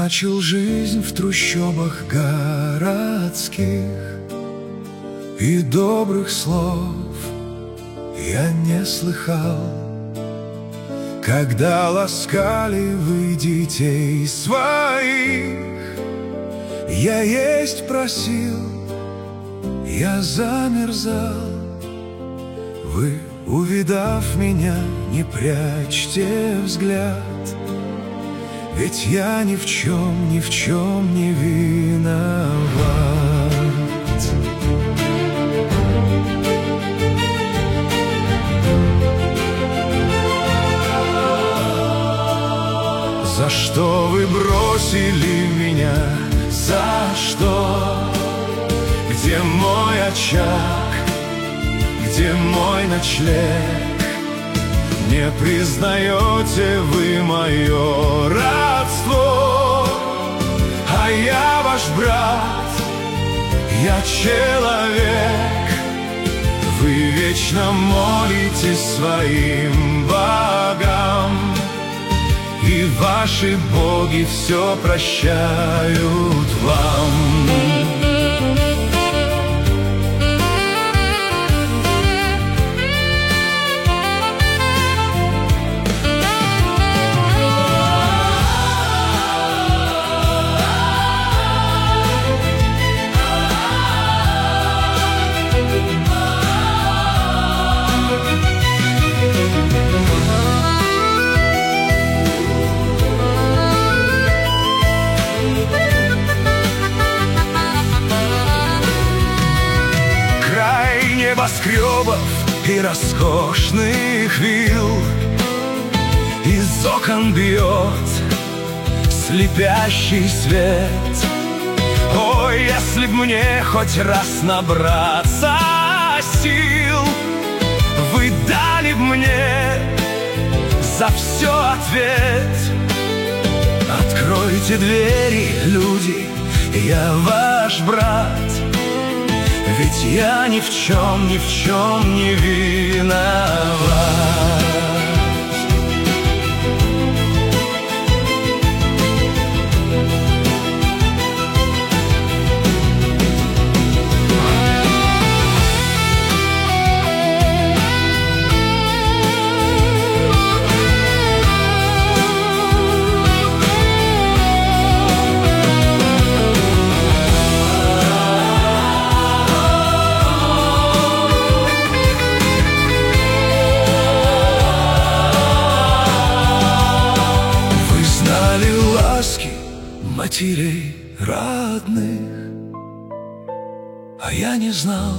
начал жизнь в трущобах городских, и добрых слов я не слыхал, когда ласкали вы детей своих. Я есть просил, я замерзал. Вы, увидав меня, не прячьте взгляд, ведь я ни в чем не виноват. За что вы бросили меня? За что? Где мой очаг? Где мой ночлег? Не признаете вы мое родство, а я ваш брат, я человек. Вы вечно молитесь своим богам, и ваши боги все прощают вам. Небоскребов и роскошных вилл, из окон бьет слепящий свет. Ой, если б мне хоть раз набраться сил, вы дали б мне за все ответ. Откройте двери, люди, я ваш брат, ведь я ни в чем не виноват. Матерей родных, а я не знал,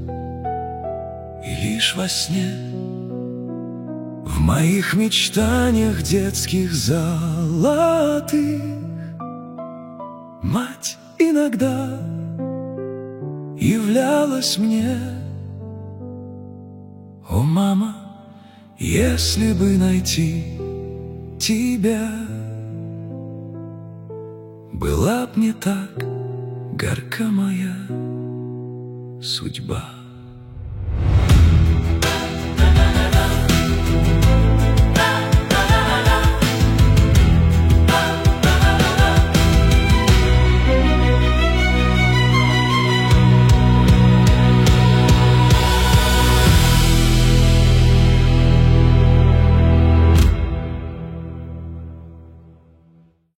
и лишь во сне в моих мечтаниях детских золотых мать иногда являлась мне. О, мама, если бы найти тебя, была б не так горька моя судьба.